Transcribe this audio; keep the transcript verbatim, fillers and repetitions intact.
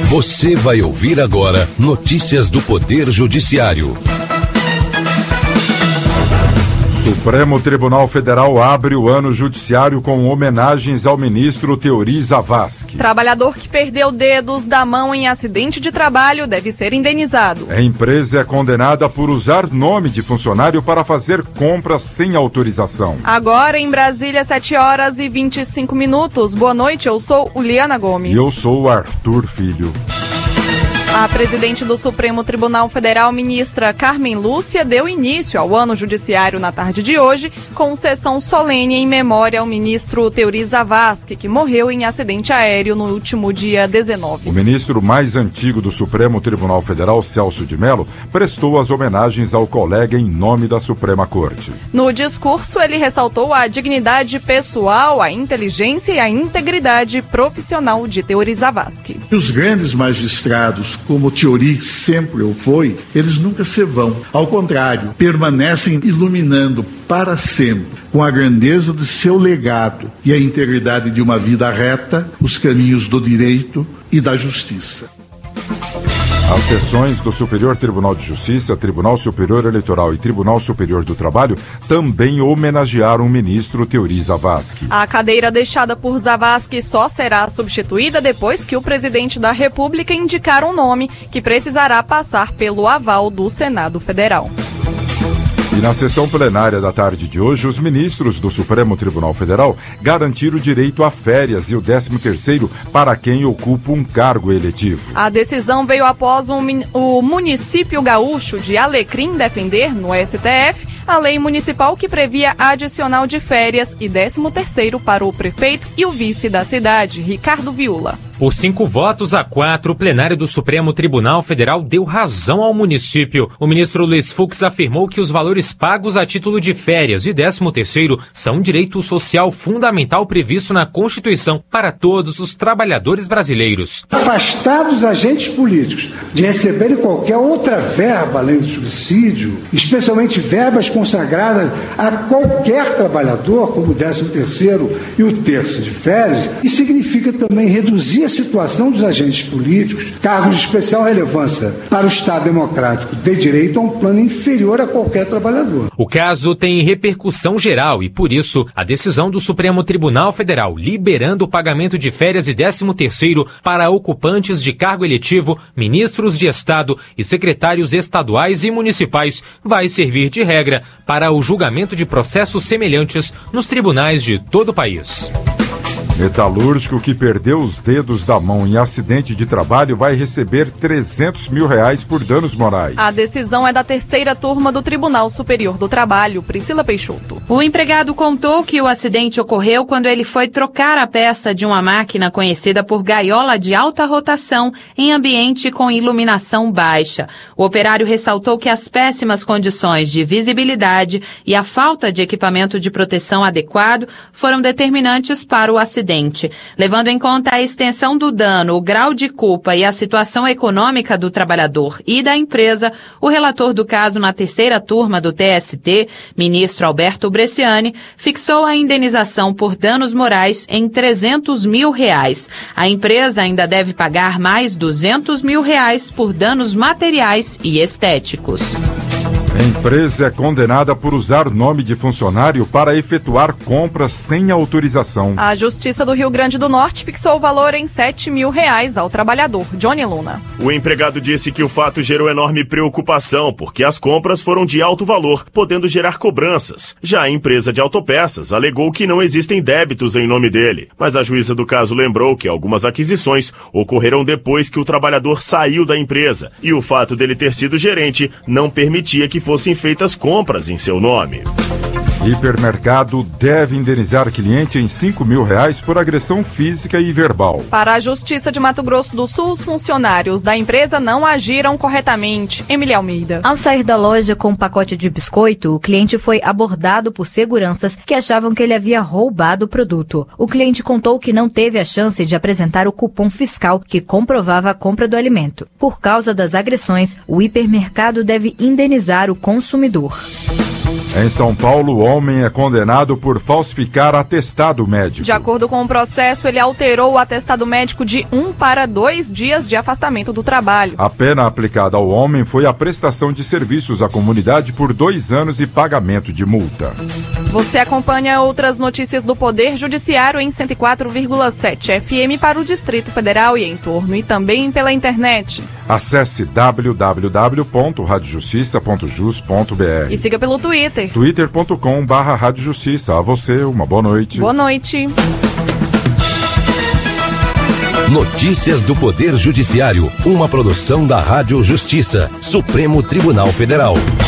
Você vai ouvir agora notícias do Poder Judiciário. Supremo Tribunal Federal abre o ano judiciário com homenagens ao ministro Teori Zavascki. Trabalhador que perdeu dedos da mão em acidente de trabalho deve ser indenizado. A empresa é condenada por usar nome de funcionário para fazer compras sem autorização. Agora em Brasília, sete horas e vinte e cinco minutos. Boa noite, eu sou Uliana Gomes. E eu sou o Arthur Filho. A presidente do Supremo Tribunal Federal, ministra Carmen Lúcia, deu início ao ano judiciário na tarde de hoje, com sessão solene em memória ao ministro Teori Zavascki, que morreu em acidente aéreo no último dia dezenove. O ministro mais antigo do Supremo Tribunal Federal, Celso de Mello, prestou as homenagens ao colega em nome da Suprema Corte. No discurso, ele ressaltou a dignidade pessoal, a inteligência e a integridade profissional de Teori Zavascki. Os grandes magistrados, como Teori sempre o foi, eles nunca se vão. Ao contrário, permanecem iluminando para sempre, com a grandeza de seu legado e a integridade de uma vida reta, os caminhos do direito e da justiça. As sessões do Superior Tribunal de Justiça, Tribunal Superior Eleitoral e Tribunal Superior do Trabalho também homenagearam o ministro Teori Zavascki. A cadeira deixada por Zavascki só será substituída depois que o presidente da República indicar um nome que precisará passar pelo aval do Senado Federal. E na sessão plenária da tarde de hoje, os ministros do Supremo Tribunal Federal garantiram o direito a férias e o décimo terceiro para quem ocupa um cargo eletivo. A decisão veio após um, o município gaúcho de Alecrim defender no S T F a lei municipal que previa adicional de férias e décimo terceiro para o prefeito e o vice da cidade, Ricardo Viula. Por cinco votos a quatro, o plenário do Supremo Tribunal Federal deu razão ao município. O ministro Luiz Fux afirmou que os valores pagos a título de férias e décimo terceiro são um direito social fundamental previsto na Constituição para todos os trabalhadores brasileiros. Afastar os agentes políticos de receberem qualquer outra verba além do subsídio, especialmente verbas consagradas a qualquer trabalhador, como o décimo terceiro e o terço de férias, e significa também reduzir a situação dos agentes políticos, cargos de especial relevância para o Estado democrático, de direito a um plano inferior a qualquer trabalhador. O caso tem repercussão geral e, por isso, a decisão do Supremo Tribunal Federal liberando o pagamento de férias e décimo terceiro para ocupantes de cargo eletivo, ministros de Estado e secretários estaduais e municipais vai servir de regra para o julgamento de processos semelhantes nos tribunais de todo o país. Metalúrgico que perdeu os dedos da mão em acidente de trabalho vai receber trezentos mil reais por danos morais. A decisão é da terceira turma do Tribunal Superior do Trabalho. Priscila Peixoto. O empregado contou que o acidente ocorreu quando ele foi trocar a peça de uma máquina conhecida por gaiola de alta rotação em ambiente com iluminação baixa. O operário ressaltou que as péssimas condições de visibilidade e a falta de equipamento de proteção adequado foram determinantes para o acidente. Levando em conta a extensão do dano, o grau de culpa e a situação econômica do trabalhador e da empresa, o relator do caso na terceira turma do T S T, ministro Alberto Bresciani, fixou a indenização por danos morais em trezentos mil reais. A empresa ainda deve pagar mais duzentos mil reais por danos materiais e estéticos. A empresa é condenada por usar nome de funcionário para efetuar compras sem autorização. A Justiça do Rio Grande do Norte fixou o valor em sete mil reais ao trabalhador. Johnny Luna. O empregado disse que o fato gerou enorme preocupação, porque as compras foram de alto valor, podendo gerar cobranças. Já a empresa de autopeças alegou que não existem débitos em nome dele. Mas a juíza do caso lembrou que algumas aquisições ocorreram depois que o trabalhador saiu da empresa. E o fato dele ter sido gerente não permitia que fossem feitas compras em seu nome. Hipermercado deve indenizar cliente em cinco mil reais por agressão física e verbal. Para a Justiça de Mato Grosso do Sul, os funcionários da empresa não agiram corretamente. Emília Almeida. Ao sair da loja com um pacote de biscoito, o cliente foi abordado por seguranças que achavam que ele havia roubado o produto. O cliente contou que não teve a chance de apresentar o cupom fiscal que comprovava a compra do alimento. Por causa das agressões, o hipermercado deve indenizar o consumidor. Em São Paulo, o homem é condenado por falsificar atestado médico. De acordo com o processo, ele alterou o atestado médico de um para dois dias de afastamento do trabalho. A pena aplicada ao homem foi a prestação de serviços à comunidade por dois anos e pagamento de multa. Você acompanha outras notícias do Poder Judiciário em cento e quatro vírgula sete F M para o Distrito Federal e em torno, e também pela internet. Acesse w w w ponto rádio justiça ponto jus ponto b r e siga pelo Twitter. twitter ponto com barra rádio justiça. A você, uma boa noite. Boa noite. Notícias do Poder Judiciário, uma produção da Rádio Justiça, Supremo Tribunal Federal.